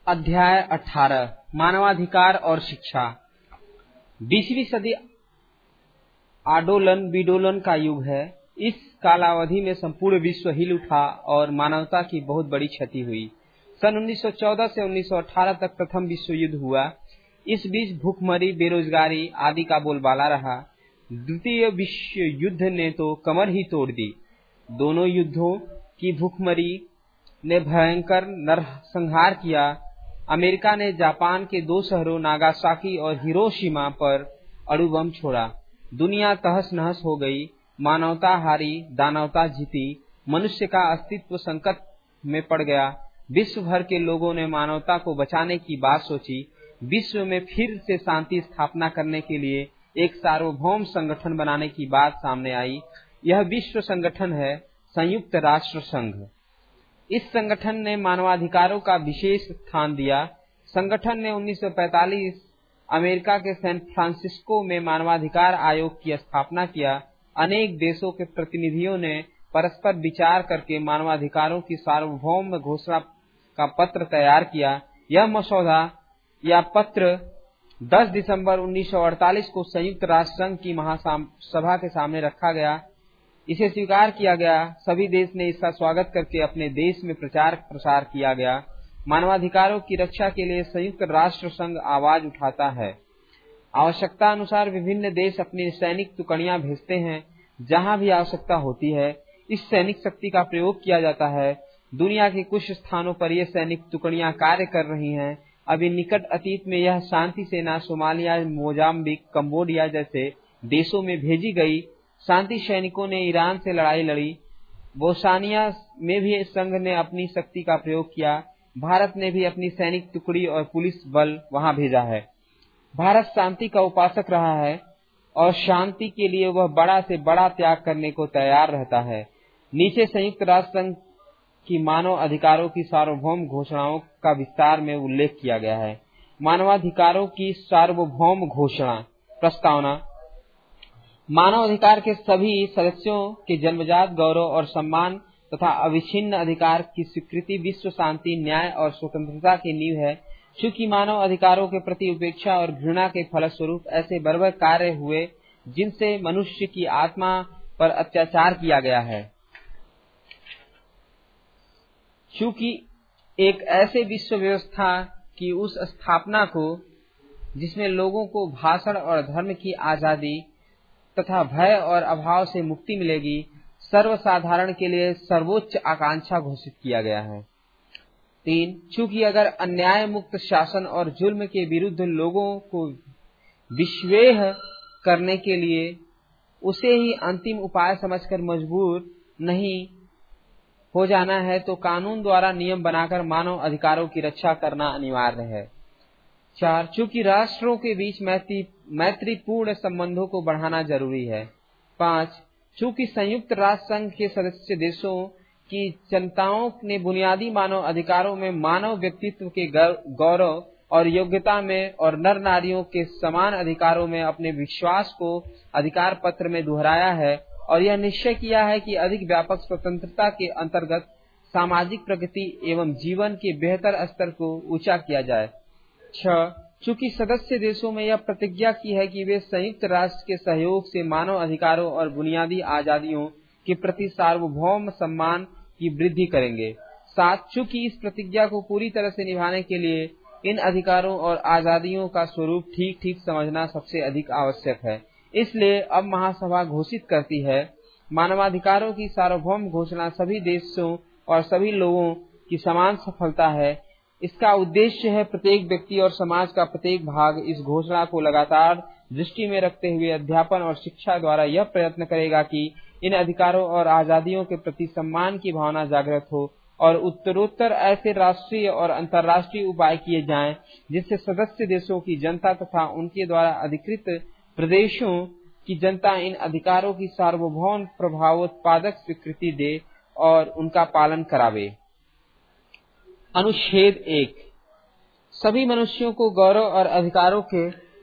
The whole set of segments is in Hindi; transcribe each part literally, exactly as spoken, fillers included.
अध्याय अठारह मानवाधिकार और शिक्षा। बीसवीं सदी आडोलन विडोलन का युग है। इस कालावधि में संपूर्ण विश्व हिल उठा और मानवता की बहुत बड़ी क्षति हुई। सन उन्नीस सौ चौदह से उन्नीस सौ अठारह तक प्रथम विश्व युद्ध हुआ। इस बीच भूखमरी, बेरोजगारी आदि का बोलबाला रहा। द्वितीय विश्व युद्ध ने तो कमर ही तोड़ दी। दोनों युद्धों की भूखमरी ने भयंकर नरसंहार किया। अमेरिका ने जापान के दो शहरों नागासाकी और हिरोशिमा पर अणु बम छोड़ा। दुनिया तहस नहस हो गई। मानवता हारी, दानवता जीती। मनुष्य का अस्तित्व संकट में पड़ गया। विश्व भर के लोगों ने मानवता को बचाने की बात सोची। विश्व में फिर से शांति स्थापना करने के लिए एक सार्वभौम संगठन बनाने की बात सामने आई। यह विश्व संगठन है संयुक्त राष्ट्र संघ। इस संगठन ने मानवाधिकारों का विशेष स्थान दिया। संगठन ने उन्नीस सौ पैंतालीस अमेरिका के सैन फ्रांसिस्को में मानवाधिकार आयोग की स्थापना किया। अनेक देशों के प्रतिनिधियों ने परस्पर विचार करके मानवाधिकारों की सार्वभौम घोषणा का पत्र तैयार किया। यह मसौदा या पत्र दस दिसंबर उन्नीस सौ अड़तालीस को संयुक्त राष्ट्र संघ की महासभा के सामने रखा गया। इसे स्वीकार किया गया। सभी देश ने इसका स्वागत करके अपने देश में प्रचार प्रसार किया गया। मानवाधिकारों की रक्षा के लिए संयुक्त राष्ट्र संघ आवाज उठाता है। आवश्यकता अनुसार विभिन्न देश अपनी सैनिक टुकड़ियां भेजते हैं। जहां भी आवश्यकता होती है इस सैनिक शक्ति का प्रयोग किया जाता है। दुनिया के कुछ स्थानों पर ये सैनिक टुकड़ियां कार्य कर रही हैं। अभी निकट अतीत में यह शांति सेना सोमालिया, मोजाम्बिक, कंबोडिया जैसे देशों में भेजी गई। शांति सैनिकों ने ईरान से लड़ाई लड़ी। बोस्निया में भी संघ ने अपनी शक्ति का प्रयोग किया। भारत ने भी अपनी सैनिक टुकड़ी और पुलिस बल वहां भेजा है। भारत शांति का उपासक रहा है और शांति के लिए वह बड़ा से बड़ा त्याग करने को तैयार रहता है। नीचे संयुक्त राष्ट्र संघ की मानव अधिकारों की सार्वभौम घोषणाओं का विस्तार में उल्लेख किया गया है। मानवाधिकारों की सार्वभौम घोषणा प्रस्तावना। मानव अधिकार के सभी सदस्यों के जन्मजात गौरव और सम्मान तथा अविच्छिन्न अधिकार की स्वीकृति विश्व शांति, न्याय और स्वतंत्रता की नींव है। चूंकि मानव अधिकारों के प्रति उपेक्षा और घृणा के फलस्वरूप ऐसे बर्बर कार्य हुए जिनसे मनुष्य की आत्मा पर अत्याचार किया गया है। चूंकि एक ऐसे विश्व व्यवस्था की उस स्थापना को जिसमें लोगों को भाषण और धर्म की आजादी तथा भय और अभाव से मुक्ति मिलेगी, सर्वसाधारण के लिए सर्वोच्च आकांक्षा घोषित किया गया है। तीन, चूंकि अगर अन्याय मुक्त शासन और जुल्म के विरुद्ध लोगों को विश्वेह करने के लिए उसे ही अंतिम उपाय समझकर मजबूर नहीं हो जाना है तो कानून द्वारा नियम बनाकर मानव अधिकारों की रक्षा करना अनिवार्य है। चार, चूंकि राष्ट्रों के बीच मैत्री मैत्रीपूर्ण संबंधों को बढ़ाना जरूरी है। पाँच, चूंकि संयुक्त राष्ट्र संघ के सदस्य देशों की जनताओं ने बुनियादी मानव अधिकारों में मानव व्यक्तित्व के गौरव और योग्यता में और नर नारियों के समान अधिकारों में अपने विश्वास को अधिकार पत्र में दोहराया है और यह निश्चय किया है कि अधिक व्यापक स्वतंत्रता के अंतर्गत सामाजिक प्रगति एवं जीवन के बेहतर स्तर को ऊंचा किया जाए। छह, चूंकि सदस्य देशों में यह प्रतिज्ञा की है कि वे संयुक्त राष्ट्र के सहयोग से मानव अधिकारों और बुनियादी आजादियों के प्रति सार्वभौम सम्मान की वृद्धि करेंगे। सात, चूंकि इस प्रतिज्ञा को पूरी तरह से निभाने के लिए इन अधिकारों और आजादियों का स्वरूप ठीक ठीक समझना सबसे अधिक आवश्यक है। इसलिए अब महासभा घोषित करती है, मानवाधिकारों की सार्वभौम घोषणा सभी देशों और सभी लोगों की समान सफलता है। इसका उद्देश्य है प्रत्येक व्यक्ति और समाज का प्रत्येक भाग इस घोषणा को लगातार दृष्टि में रखते हुए अध्यापन और शिक्षा द्वारा यह प्रयत्न करेगा कि इन अधिकारों और आजादियों के प्रति सम्मान की भावना जागृत हो और उत्तरोत्तर ऐसे राष्ट्रीय और अंतर्राष्ट्रीय उपाय किए जाएं जिससे सदस्य देशों की जनता तथा उनके द्वारा अधिकृत प्रदेशों की जनता इन अधिकारों की सार्वभौम प्रभावोत्पादक स्वीकृति दे और उनका पालन करावे। अनुच्छेद एक, सभी मनुष्यों को गौरव और अधिकारों के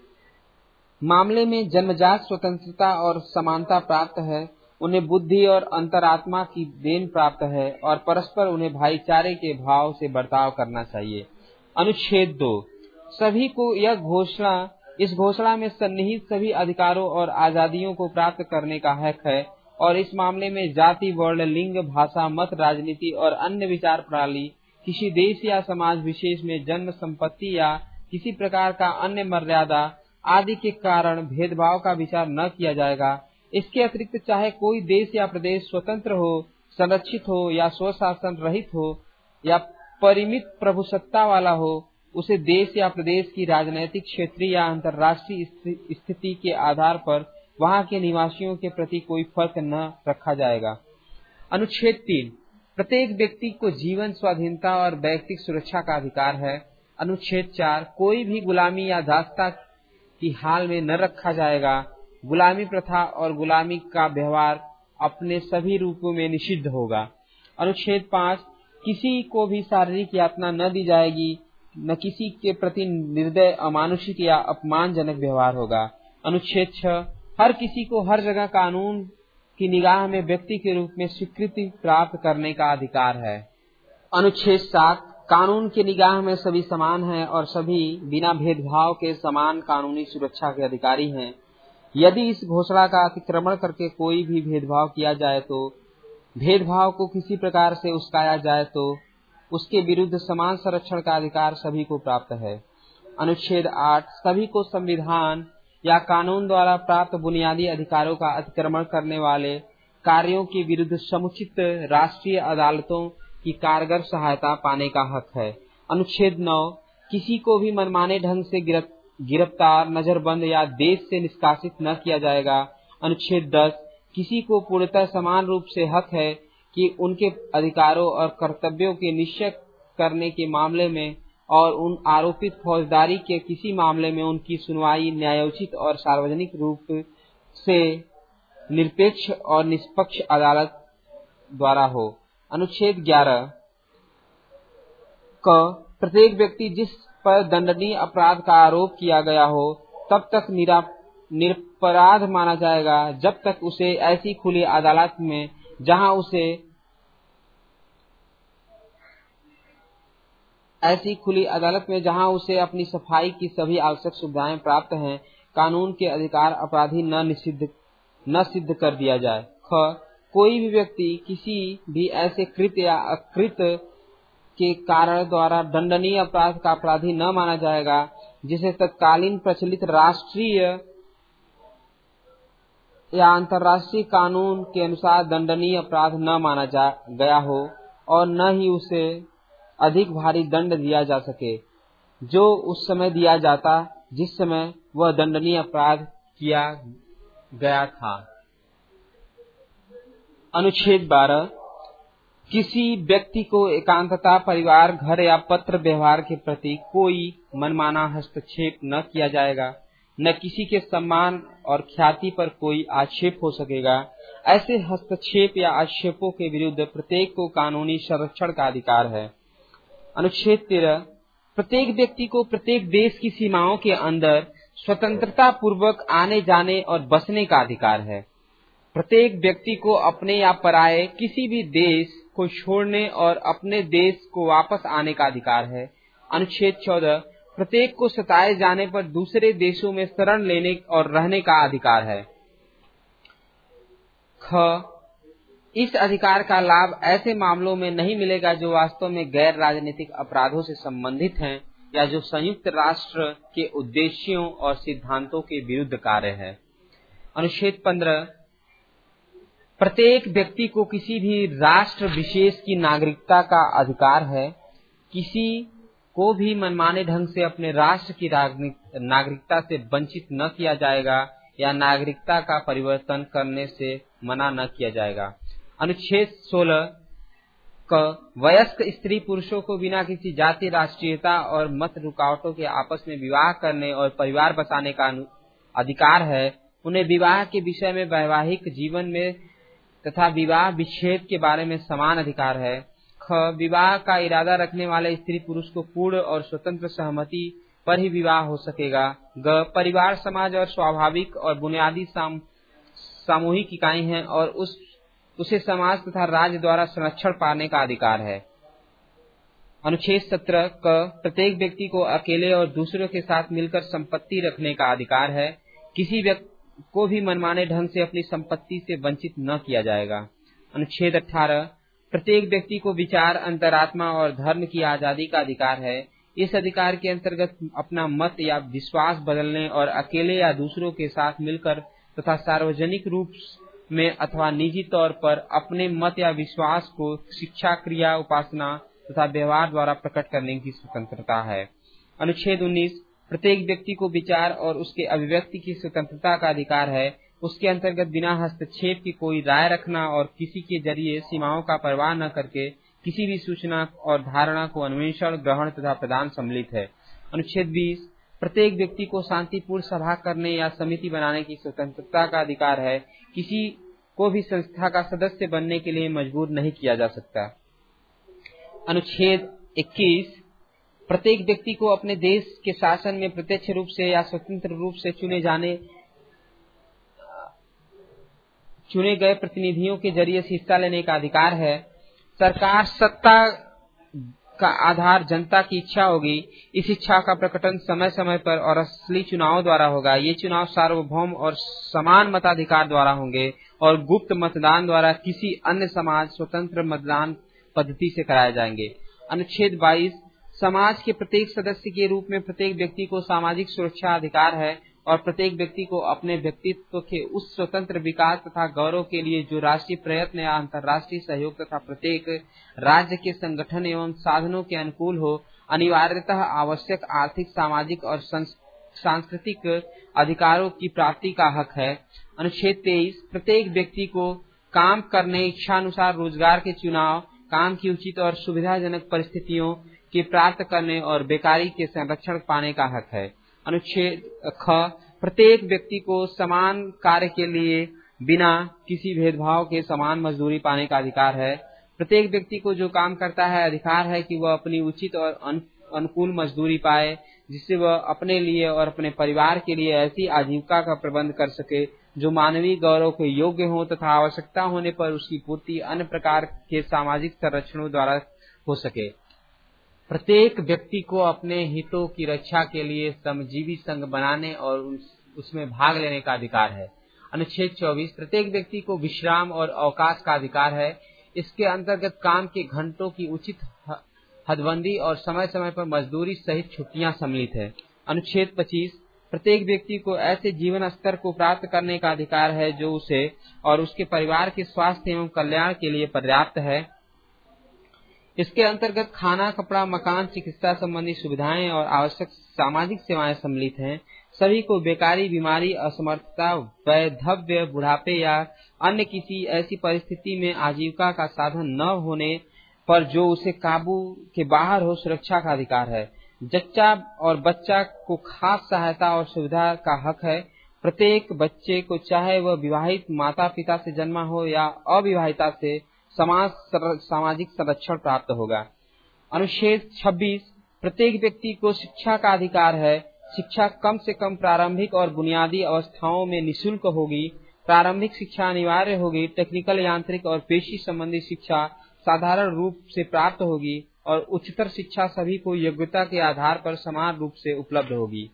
मामले में जन्मजात स्वतंत्रता और समानता प्राप्त है। उन्हें बुद्धि और अंतरात्मा की देन प्राप्त है और परस्पर उन्हें भाईचारे के भाव से बर्ताव करना चाहिए। अनुच्छेद दो, सभी को यह घोषणा इस घोषणा में सन्निहित सभी अधिकारों और आजादियों को प्राप्त करने का हक है और इस मामले में जाति, वर्ण, लिंग, भाषा, मत, राजनीति और अन्य विचार प्रणाली, किसी देश या समाज विशेष में जन्म, संपत्ति या किसी प्रकार का अन्य मर्यादा आदि के कारण भेदभाव का विचार न किया जाएगा। इसके अतिरिक्त चाहे कोई देश या प्रदेश स्वतंत्र हो, संरक्षित हो या स्वशासन रहित हो या परिमित प्रभुसत्ता वाला हो, उसे देश या प्रदेश की राजनैतिक, क्षेत्रीय या अंतर्राष्ट्रीय स्थिति के आधार पर वहां के निवासियों के प्रति कोई फर्क न रखा जाएगा। अनुच्छेद तीन, प्रत्येक व्यक्ति को जीवन, स्वाधीनता और व्यक्तिगत सुरक्षा का अधिकार है। अनुच्छेद चार, कोई भी गुलामी या दासता की हाल में न रखा जाएगा। गुलामी प्रथा और गुलामी का व्यवहार अपने सभी रूपों में निषिद्ध होगा। अनुच्छेद पाँच, किसी को भी शारीरिक यातना न दी जाएगी, न किसी के प्रति निर्दय, अमानुषिक या अपमानजनक व्यवहार होगा। अनुच्छेद छह, हर किसी को हर जगह कानून की निगाह में व्यक्ति के रूप में स्वीकृति प्राप्त करने का अधिकार है। अनुच्छेद सात, कानून की निगाह में सभी समान हैं और सभी बिना भेदभाव के समान कानूनी सुरक्षा के अधिकारी हैं। यदि इस घोषणा का अतिक्रमण करके कोई भी भेदभाव किया जाए तो भेदभाव को किसी प्रकार से उस्काया जाए तो उसके विरुद्ध समान संरक्षण का अधिकार सभी को प्राप्त है। अनुच्छेद आठ, सभी को संविधान या कानून द्वारा प्राप्त बुनियादी अधिकारों का अतिक्रमण करने वाले कार्यों के विरुद्ध समुचित राष्ट्रीय अदालतों की कारगर सहायता पाने का हक है। अनुच्छेद नौ, किसी को भी मनमाने ढंग से गिरफ्तार, नजरबंद या देश से निष्कासित न किया जाएगा। अनुच्छेद दस, किसी को पूर्णतः समान रूप से हक है कि उनके अधिकारों और कर्तव्यों के निश्चय करने के मामले में और उन आरोपित फौजदारी के किसी मामले में उनकी सुनवाई न्यायोचित और सार्वजनिक रूप से निरपेक्ष और निष्पक्ष अदालत द्वारा हो। अनुच्छेद ग्यारह क, प्रत्येक व्यक्ति जिस पर दंडनीय अपराध का आरोप किया गया हो तब तक निरपराध माना जाएगा जब तक उसे ऐसी खुली अदालत में जहां उसे ऐसी खुली अदालत में जहां उसे अपनी सफाई की सभी आवश्यक सुविधाएं प्राप्त हैं, कानून के अधिकार अपराधी न निषिद्ध न सिद्ध कर दिया जाए। ख, कोई भी व्यक्ति किसी भी ऐसे कृत्य या अकृत के कारण द्वारा दंडनीय अपराध का अपराधी न माना जाएगा जिसे तत्कालीन प्रचलित राष्ट्रीय या अंतर्राष्ट्रीय कानून के अनुसार दंडनीय अपराध न माना जा गया हो और न ही उसे अधिक भारी दंड दिया जा सके जो उस समय दिया जाता जिस समय वह दंडनीय अपराध किया गया था। अनुच्छेद बारह, किसी व्यक्ति को एकांतता, परिवार, घर या पत्र व्यवहार के प्रति कोई मनमाना हस्तक्षेप न किया जाएगा, न किसी के सम्मान और ख्याति पर कोई आक्षेप हो सकेगा। ऐसे हस्तक्षेप या आक्षेपों के विरुद्ध प्रत्येक को कानूनी संरक्षण का अधिकार है। अनुच्छेद तेरह, प्रत्येक व्यक्ति को प्रत्येक देश की सीमाओं के अंदर स्वतंत्रता पूर्वक आने जाने और बसने का अधिकार है। प्रत्येक व्यक्ति को अपने या पराये किसी भी देश को छोड़ने और अपने देश को वापस आने का अधिकार है। अनुच्छेद चौदह, प्रत्येक को सताए जाने पर दूसरे देशों में शरण लेने और रहने का अधिकार है। ख, इस अधिकार का लाभ ऐसे मामलों में नहीं मिलेगा जो वास्तव में गैर राजनीतिक अपराधों से संबंधित हैं या जो संयुक्त राष्ट्र के उद्देश्यों और सिद्धांतों के विरुद्ध कार्य है। अनुच्छेद पंद्रह, प्रत्येक व्यक्ति को किसी भी राष्ट्र विशेष की नागरिकता का अधिकार है। किसी को भी मनमाने ढंग से अपने राष्ट्र की नागरिकता से वंचित न किया जाएगा या नागरिकता का परिवर्तन करने से मना न किया जाएगा। अनुच्छेद सोलह क, वयस्क स्त्री पुरुषों को बिना किसी जाति, राष्ट्रीयता और मत रुकावटों के आपस में विवाह करने और परिवार बसाने का अधिकार है। उन्हें विवाह के विषय में, वैवाहिक जीवन में तथा विवाह विच्छेद के बारे में समान अधिकार है। ख, विवाह का इरादा रखने वाले स्त्री पुरुष को पूर्ण और स्वतंत्र सहमति पर ही विवाह हो सकेगा। ग, परिवार समाज और स्वाभाविक और बुनियादी साम, सामूहिक इकाई है और उस उसे समाज तथा राज्य द्वारा संरक्षण पाने का अधिकार है। अनुच्छेद सत्रह क प्रत्येक व्यक्ति को अकेले और दूसरों के साथ मिलकर संपत्ति रखने का अधिकार है। किसी व्यक्ति को भी मनमाने ढंग से अपनी संपत्ति से वंचित न किया जाएगा। अनुच्छेद अठारह प्रत्येक व्यक्ति को विचार, अंतरात्मा और धर्म की आजादी का अधिकार है। इस अधिकार के अंतर्गत अपना मत या विश्वास बदलने और अकेले या दूसरों के साथ मिलकर तथा सार्वजनिक रूप में अथवा निजी तौर पर अपने मत या विश्वास को शिक्षा, क्रिया, उपासना तथा व्यवहार द्वारा प्रकट करने की स्वतंत्रता है। अनुच्छेद उन्नीस प्रत्येक व्यक्ति को विचार और उसके अभिव्यक्ति की स्वतंत्रता का अधिकार है। उसके अंतर्गत बिना हस्तक्षेप की कोई राय रखना और किसी के जरिए सीमाओं का परवाह न करके किसी भी सूचना और धारणा को अन्वेषण, ग्रहण तथा प्रदान सम्मिलित है। अनुच्छेद बीस प्रत्येक व्यक्ति को शांतिपूर्ण सभा करने या समिति बनाने की स्वतंत्रता का अधिकार है। किसी को भी संस्था का सदस्य बनने के लिए मजबूर नहीं किया जा सकता। अनुच्छेद इक्कीस प्रत्येक व्यक्ति को अपने देश के शासन में प्रत्यक्ष रूप से या स्वतंत्र रूप से चुने जाने चुने गए प्रतिनिधियों के जरिए हिस्सा लेने का अधिकार है। सरकार सत्ता का आधार जनता की इच्छा होगी। इस इच्छा का प्रकटन समय समय पर और असली चुनाव द्वारा होगा। ये चुनाव सार्वभौम और समान मताधिकार द्वारा होंगे और गुप्त मतदान द्वारा किसी अन्य समाज स्वतंत्र मतदान पद्धति से कराए जाएंगे। अनुच्छेद बाईस समाज के प्रत्येक सदस्य के रूप में प्रत्येक व्यक्ति को सामाजिक सुरक्षा अधिकार है और प्रत्येक व्यक्ति को अपने व्यक्तित्व के उस स्वतंत्र विकास तथा गौरव के लिए जो राष्ट्रीय प्रयत्न या अंतर्राष्ट्रीय सहयोग तथा प्रत्येक राज्य के संगठन एवं साधनों के अनुकूल हो, अनिवार्यतः आवश्यक आर्थिक, सामाजिक और सांस्कृतिक अधिकारों की प्राप्ति का हक है। अनुच्छेद तेईस प्रत्येक व्यक्ति को काम करने, इच्छानुसार रोजगार के चुनाव, काम की उचित और सुविधाजनक परिस्थितियों के प्राप्त करने और बेकारी के संरक्षण पाने का हक है। अनुच्छेद ख प्रत्येक व्यक्ति को समान कार्य के लिए बिना किसी भेदभाव के समान मजदूरी पाने का अधिकार है। प्रत्येक व्यक्ति को जो काम करता है अधिकार है कि वह अपनी उचित और अनुकूल मजदूरी पाए, जिससे वह अपने लिए और अपने परिवार के लिए ऐसी आजीविका का प्रबंध कर सके जो मानवीय गौरव के योग्य हो तथा आवश्यकता होने पर उसकी पूर्ति अन्य प्रकार के सामाजिक संरक्षणों द्वारा हो सके। प्रत्येक व्यक्ति को अपने हितों की रक्षा के लिए श्रमजीवी संघ बनाने और उसमें भाग लेने का अधिकार है। अनुच्छेद चौबीस प्रत्येक व्यक्ति को विश्राम और अवकाश का अधिकार है। इसके अंतर्गत काम के घंटों की उचित हदबंदी और समय समय पर मजदूरी सहित छुट्टियां सम्मिलित है। अनुच्छेद पच्चीस प्रत्येक व्यक्ति को ऐसे जीवन स्तर को प्राप्त करने का अधिकार है जो उसे और उसके परिवार के स्वास्थ्य एवं कल्याण के लिए पर्याप्त है। इसके अंतर्गत खाना, कपड़ा, मकान, चिकित्सा संबंधी सुविधाएं और आवश्यक सामाजिक सेवाएं सम्मिलित हैं। सभी को बेकारी, बीमारी, असमर्थता, वैधव्य, बुढ़ापे या अन्य किसी ऐसी परिस्थिति में आजीविका का साधन न होने पर जो उसे काबू के बाहर हो सुरक्षा का अधिकार है। जच्चा और बच्चा को खास सहायता और सुविधा का हक है। प्रत्येक बच्चे को चाहे वह विवाहित माता पिता से जन्मा हो या अविवाहिता से समाज सामाजिक संरक्षण प्राप्त होगा। अनुच्छेद छब्बीस प्रत्येक व्यक्ति को शिक्षा का अधिकार है। शिक्षा कम से कम प्रारंभिक और बुनियादी अवस्थाओं में निःशुल्क होगी। प्रारंभिक शिक्षा अनिवार्य होगी। टेक्निकल, यांत्रिक और पेशी संबंधी शिक्षा साधारण रूप से प्राप्त होगी और उच्चतर शिक्षा सभी को योग्यता के आधार पर समान रूप से उपलब्ध होगी।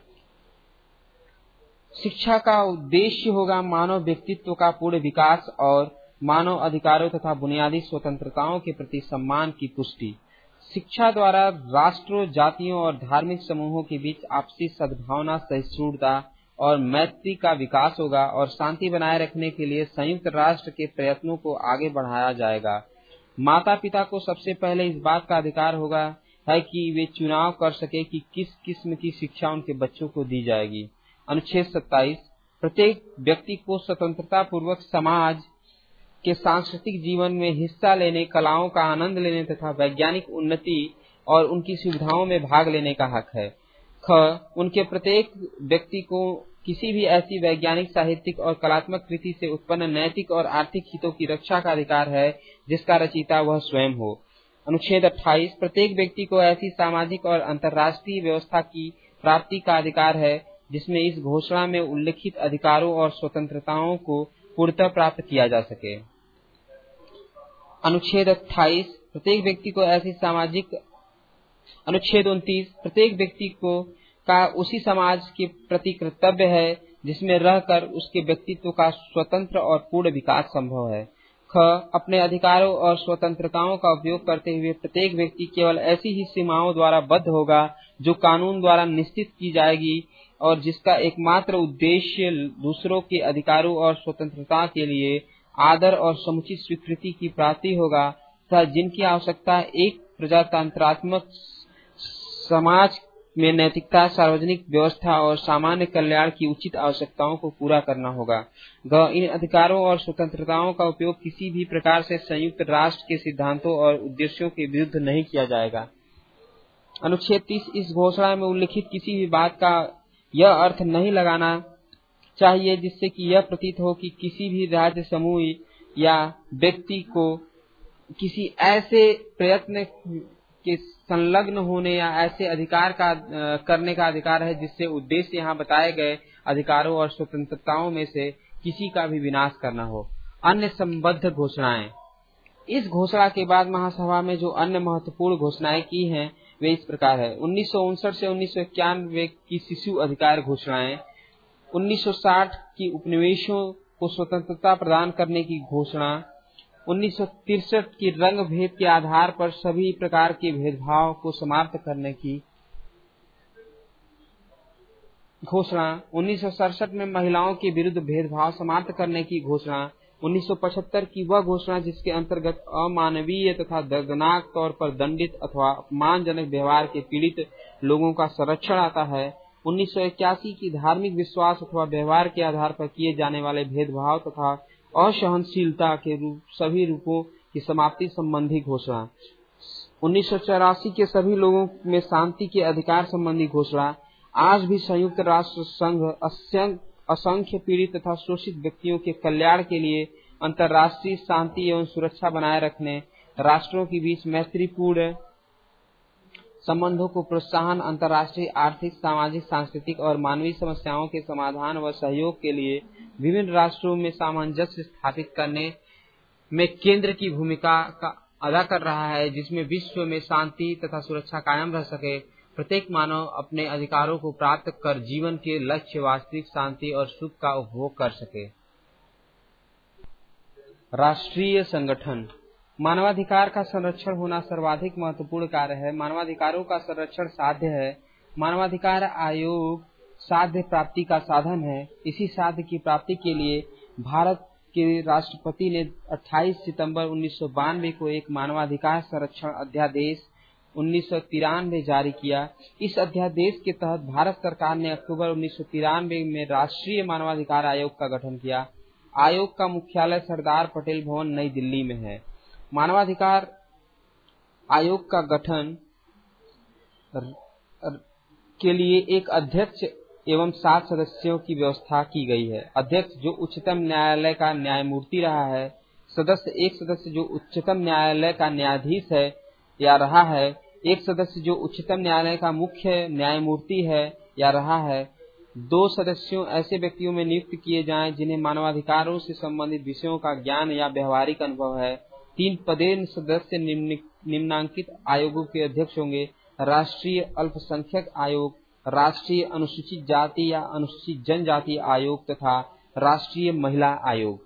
शिक्षा का उद्देश्य होगा मानव व्यक्तित्व का पूर्ण विकास और मानव अधिकारों तथा बुनियादी स्वतंत्रताओं के प्रति सम्मान की पुष्टि। शिक्षा द्वारा राष्ट्रों, जातियों और धार्मिक समूहों के बीच आपसी सद्भावना, सहिष्णुता और मैत्री का विकास होगा और शांति बनाए रखने के लिए संयुक्त राष्ट्र के प्रयत्नों को आगे बढ़ाया जाएगा। माता पिता को सबसे पहले इस बात का अधिकार होगा है कि वे चुनाव कर सके कि किस किस्म की शिक्षा उनके बच्चों को दी जाएगी। अनुच्छेद सत्ताईस प्रत्येक व्यक्ति को स्वतंत्रता पूर्वक समाज के सांस्कृतिक जीवन में हिस्सा लेने, कलाओं का आनंद लेने तथा वैज्ञानिक उन्नति और उनकी सुविधाओं में भाग लेने का हक है। ख उनके प्रत्येक व्यक्ति को किसी भी ऐसी वैज्ञानिक, साहित्यिक और कलात्मक कृति से उत्पन्न नैतिक और आर्थिक हितों की रक्षा का अधिकार है जिसका रचयिता वह स्वयं हो। अनुच्छेद अट्ठाईस प्रत्येक व्यक्ति को ऐसी सामाजिक और अंतर्राष्ट्रीय व्यवस्था की प्राप्ति का अधिकार है जिसमें इस घोषणा में उल्लिखित अधिकारों और स्वतंत्रताओं को पूर्णतः प्राप्त किया जा सके। अनुच्छेद अट्ठाईस प्रत्येक व्यक्ति को ऐसी सामाजिक अनुच्छेद उनतीस, प्रत्येक व्यक्ति को का उसी समाज के प्रति कर्तव्य है जिसमें रहकर उसके व्यक्तित्व का स्वतंत्र और पूर्ण विकास संभव है। ख, अपने अधिकारों और स्वतंत्रताओं का उपयोग करते हुए प्रत्येक व्यक्ति केवल ऐसी ही सीमाओं द्वारा बद्ध होगा जो कानून द्वारा निश्चित की जाएगी और जिसका एकमात्र उद्देश्य दूसरों के अधिकारों और स्वतंत्रता के लिए आदर और समुचित स्वीकृति की प्राप्ति होगा, तथा जिनकी आवश्यकता एक प्रजातंत्रात्मक समाज में नैतिकता, सार्वजनिक व्यवस्था और सामान्य कल्याण की उचित आवश्यकताओं को पूरा करना होगा। ग, इन अधिकारों और स्वतंत्रताओं का उपयोग किसी भी प्रकार से संयुक्त राष्ट्र के सिद्धांतों और उद्देश्यों के विरुद्ध नहीं किया जाएगा। अनुच्छेद तीस, इस घोषणा में उल्लिखित किसी भी बात का यह अर्थ नहीं लगाना चाहिए जिससे कि यह प्रतीत हो कि किसी भी राज्य, समूह या व्यक्ति को किसी ऐसे प्रयत्न के संलग्न होने या ऐसे अधिकार का करने का अधिकार है जिससे उद्देश्य यहाँ बताए गए अधिकारों और स्वतंत्रताओं में से किसी का भी विनाश करना हो। अन्य संबद्ध घोषणाएं। इस घोषणा के बाद महासभा में जो अन्य महत्वपूर्ण घोषणाएं की हैं वे इस प्रकार है। उन्नीस सौ उनसठ से उन्नीस सौ इक्यानवे की शिशु अधिकार घोषणाएं, उन्नीस सौ साठ की उपनिवेशों को स्वतंत्रता प्रदान करने की घोषणा, उन्नीस सौ तिरसठ की रंग भेद के आधार पर सभी प्रकार के भेदभाव को समाप्त करने की घोषणा, उन्नीस सौ सड़सठ में महिलाओं के विरुद्ध भेदभाव समाप्त करने की घोषणा, उन्नीस सौ पचहत्तर की वह घोषणा जिसके अंतर्गत अमानवीय तथा दर्दनाक तौर पर दंडित अथवा अपमानजनक व्यवहार के पीड़ित लोगों का संरक्षण आता है, उन्नीस सौ इक्यासी की धार्मिक विश्वास अथवा व्यवहार के आधार पर किए जाने वाले भेदभाव तथा असहनशीलता के रूप सभी रूपों की समाप्ति संबंधी घोषणा, उन्नीस सौ चौरासी के सभी लोगों में शांति के अधिकार संबंधी घोषणा। आज भी संयुक्त राष्ट्र संघ असंख्य पीड़ित तथा शोषित व्यक्तियों के कल्याण के लिए अंतर्राष्ट्रीय शांति एवं सुरक्षा बनाए रखने, राष्ट्रों के बीच मैत्रीपूर्ण संबंधों को प्रोत्साहन, अंतर्राष्ट्रीय आर्थिक, सामाजिक, सांस्कृतिक और मानवीय समस्याओं के समाधान व सहयोग के लिए विभिन्न राष्ट्रों में सामंजस्य स्थापित करने में केंद्र की भूमिका का अदा कर रहा है, जिसमें विश्व में शांति तथा सुरक्षा कायम रह सके, प्रत्येक मानव अपने अधिकारों को प्राप्त कर जीवन के लक्ष्य वास्तविक शांति और सुख का उपभोग कर सके। राष्ट्रीय संगठन। मानवाधिकार का संरक्षण होना सर्वाधिक महत्वपूर्ण कार्य है। मानवाधिकारों का संरक्षण साध्य है। मानवाधिकार आयोग साध्य प्राप्ति का साधन है। इसी साध्य की प्राप्ति के लिए भारत के राष्ट्रपति ने अट्ठाईस सितंबर उन्नीस सौ बानवे को एक मानवाधिकार संरक्षण अध्यादेश उन्नीस सौ तिरानवे जारी किया। इस अध्यादेश के तहत भारत सरकार ने अक्टूबर उन्नीस सौ तिरानवे में राष्ट्रीय मानवाधिकार आयोग का गठन किया। आयोग का मुख्यालय सरदार पटेल भवन नई दिल्ली में है। मानवाधिकार आयोग का गठन के लिए एक अध्यक्ष एवं सात सदस्यों की व्यवस्था की गई है। अध्यक्ष जो उच्चतम न्यायालय का न्यायमूर्ति रहा है, सदस्य एक सदस्य जो उच्चतम न्यायालय का न्यायाधीश है या रहा है, एक सदस्य जो उच्चतम न्यायालय का मुख्य न्यायमूर्ति है या रहा है, दो सदस्यों ऐसे व्यक्तियों में नियुक्त किए जाएं जिन्हें मानवाधिकारों से संबंधित विषयों का ज्ञान या व्यवहारिक अनुभव है। तीन पदेन सदस्य निम्नांकित आयोगों के अध्यक्ष होंगे: राष्ट्रीय अल्पसंख्यक आयोग, राष्ट्रीय अनुसूचित जाति या अनुसूचित जनजाति आयोग तथा राष्ट्रीय महिला आयोग।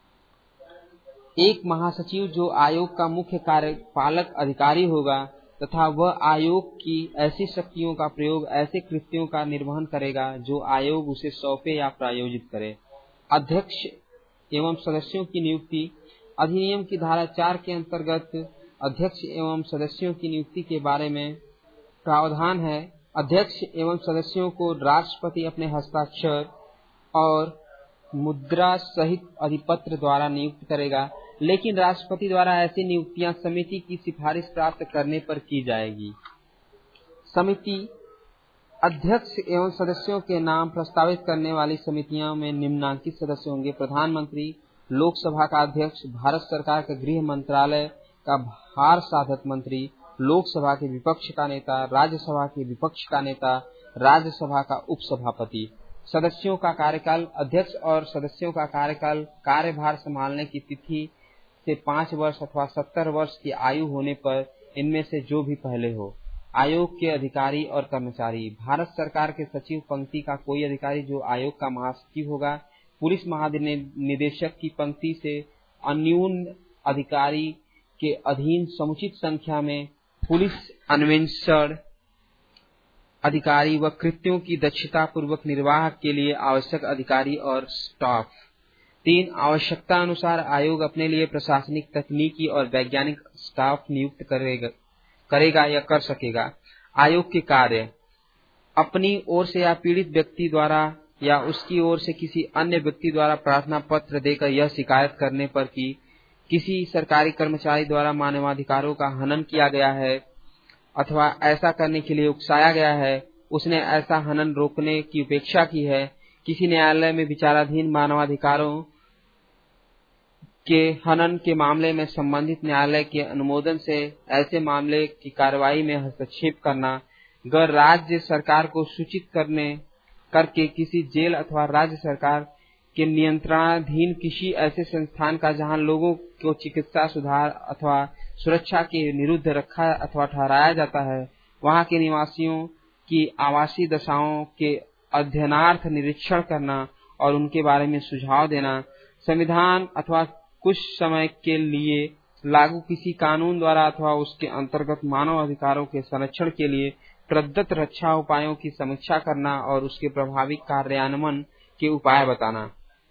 एक महासचिव जो आयोग का मुख्य कार्यपालक अधिकारी होगा तथा वह आयोग की ऐसी शक्तियों का प्रयोग ऐसे कृत्यों का निर्वहन करेगा जो आयोग उसे सौंपे या प्रायोजित करे। अध्यक्ष एवं सदस्यों की नियुक्ति। अधिनियम की धारा चार के अंतर्गत अध्यक्ष एवं सदस्यों की नियुक्ति के बारे में प्रावधान है। अध्यक्ष एवं सदस्यों को राष्ट्रपति अपने हस्ताक्षर और मुद्रा सहित अधिपत्र द्वारा नियुक्त करेगा, लेकिन राष्ट्रपति द्वारा ऐसी नियुक्तियां समिति की सिफारिश प्राप्त करने पर की जाएगी। समिति। अध्यक्ष एवं सदस्यों के नाम प्रस्तावित करने वाली समितियों में निम्नांकित सदस्य होंगे: प्रधानमंत्री, लोकसभा का अध्यक्ष, भारत सरकार के गृह मंत्रालय का भार साधक मंत्री, लोकसभा के विपक्ष का नेता, राज्यसभा के विपक्ष का नेता, राज्यसभा का उपसभापति। सदस्यों का कार्यकाल। अध्यक्ष और सदस्यों का कार्यकाल कार्यभार संभालने की तिथि से पाँच वर्ष अथवा सत्तर वर्ष की आयु होने पर इनमें से जो भी पहले हो। आयोग के अधिकारी और कर्मचारी। भारत सरकार के सचिव पंक्ति का कोई अधिकारी जो आयोग का महासचिव होगा। पुलिस महानिदेशक की पंक्ति से अन्यून अधिकारी के अधीन समुचित संख्या में पुलिस अन्वेषण अधिकारी व कृत्यों की दक्षता पूर्वक निर्वाह के लिए आवश्यक अधिकारी और स्टाफ। तीन, आवश्यकता अनुसार आयोग अपने लिए प्रशासनिक, तकनीकी और वैज्ञानिक स्टाफ नियुक्त करेगा करेगा या कर सकेगा। आयोग के कार्य: अपनी ओर से या पीड़ित व्यक्ति द्वारा या उसकी ओर से किसी अन्य व्यक्ति द्वारा प्रार्थना पत्र देकर यह शिकायत करने पर कि किसी सरकारी कर्मचारी द्वारा मानवाधिकारों का हनन किया गया है अथवा ऐसा करने के लिए उकसाया गया है, उसने ऐसा हनन रोकने की उपेक्षा की है, किसी न्यायालय में विचाराधीन मानवाधिकारों के हनन के मामले में संबंधित न्यायालय के अनुमोदन से ऐसे मामले की कार्रवाई में हस्तक्षेप करना, गैर राज्य सरकार को सूचित करने करके किसी जेल अथवा राज्य सरकार के नियंत्रणाधीन किसी ऐसे संस्थान का जहां लोगों को चिकित्सा, सुधार अथवा सुरक्षा के विरुद्ध रखा अथवा ठहराया जाता है, वहां के निवासियों की आवासीय दशाओं के अध्ययनार्थ निरीक्षण करना और उनके बारे में सुझाव देना, संविधान अथवा कुछ समय के लिए लागू किसी कानून द्वारा अथवा उसके अंतर्गत मानव अधिकारों के संरक्षण के लिए प्रदत्त रक्षा उपायों की समीक्षा करना और उसके प्रभावी कार्यान्वयन के उपाय बताना।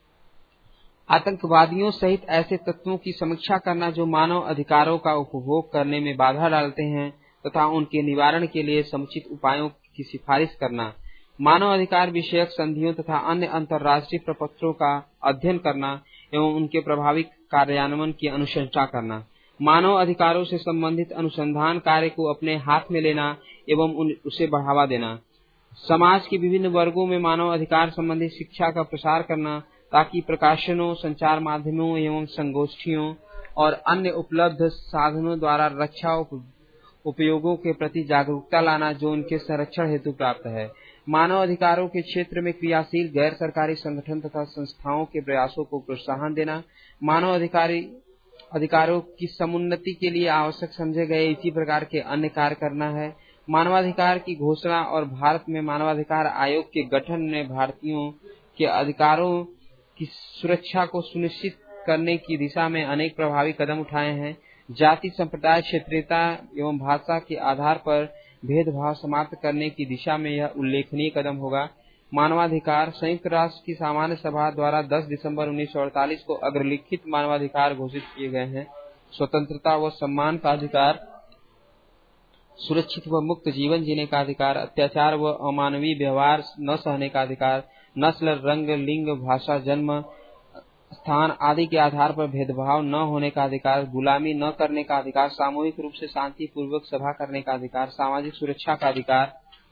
आतंकवादियों सहित ऐसे तत्वों की समीक्षा करना जो मानव अधिकारों का उपभोग करने में बाधा डालते हैं तथा उनके निवारण के लिए समुचित उपायों की सिफारिश करना। मानव अधिकार विषयक संधियों तथा अन्य अंतर्राष्ट्रीय प्रपत्रों का अध्ययन करना एवं उनके प्रभावी कार्यान्वयन की अनुशंसा करना। मानव अधिकारों से संबंधित अनुसंधान कार्य को अपने हाथ में लेना एवं उसे बढ़ावा देना। समाज के विभिन्न वर्गों में मानव अधिकार संबंधी शिक्षा का प्रसार करना ताकि प्रकाशनों, संचार माध्यमों एवं संगोष्ठियों और अन्य उपलब्ध साधनों द्वारा रक्षा उपयोगों के प्रति जागरूकता लाना जो उनके संरक्षण हेतु प्राप्त है। मानव अधिकारों के क्षेत्र में क्रियाशील गैर सरकारी संगठन तथा संस्थाओं के प्रयासों को प्रोत्साहन देना। मानव अधिकारी अधिकारों की समुन्नति के लिए आवश्यक समझे गए इसी प्रकार के अन्य कार्य करना है। मानवाधिकार की घोषणा और भारत में मानवाधिकार आयोग के गठन ने भारतीयों के अधिकारों की सुरक्षा को सुनिश्चित करने की दिशा में अनेक प्रभावी कदम उठाए हैं। जाति, संप्रदाय, क्षेत्रीयता एवं भाषा के आधार पर भेदभाव समाप्त करने की दिशा में यह उल्लेखनीय कदम होगा। मानवाधिकार संयुक्त राष्ट्र की सामान्य सभा द्वारा दस दिसंबर उन्नीस सौ अड़तालीस को अग्रलिखित मानवाधिकार घोषित किए गए हैं। स्वतंत्रता व सम्मान का अधिकार, सुरक्षित व मुक्त जीवन जीने का अधिकार, अत्याचार व अमानवीय व्यवहार न सहने का अधिकार, नस्ल, रंग, लिंग, भाषा, जन्म स्थान आदि के आधार पर भेदभाव न होने का अधिकार, गुलामी न करने का अधिकार, सामूहिक रूप से शांति पूर्वक सभा करने का अधिकार, सामाजिक सुरक्षा का अधिकार,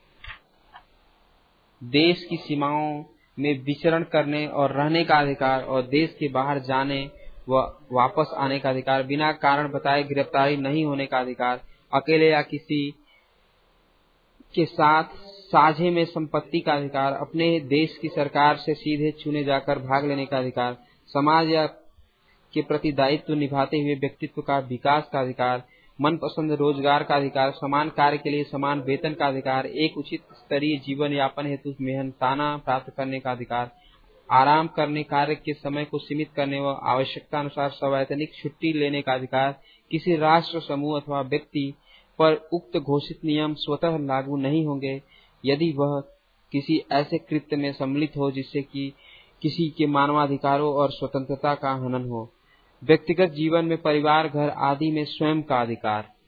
देश की सीमाओं में विचरण करने और रहने का अधिकार और देश के बाहर जाने व वापस आने का अधिकार, बिना कारण बताए गिरफ्तारी नहीं होने का अधिकार, अकेले या किसी के साथ साझे में संपत्ति का अधिकार, अपने देश की सरकार से सीधे चुने जाकर भाग लेने का अधिकार, समाज या के प्रति दायित्व निभाते हुए व्यक्तित्व का विकास का अधिकार, मनपसंद रोजगार का अधिकार, समान कार्य के लिए समान वेतन का अधिकार, एक उचित स्तरीय जीवन यापन हेतु मेहनताना प्राप्त करने का अधिकार, आराम करने, कार्य के समय को सीमित करने व आवश्यकता अनुसार सवैतनिक छुट्टी लेने का अधिकार, किसी राष्ट्र, समूह अथवा व्यक्ति पर उक्त घोषित नियम स्वतः लागू नहीं होंगे यदि वह किसी ऐसे कृत्य में सम्मिलित हो जिससे कि किसी के मानवाधिकारों और स्वतंत्रता का हनन हो। व्यक्तिगत जीवन में परिवार, घर आदि में स्वयं का अधिकार।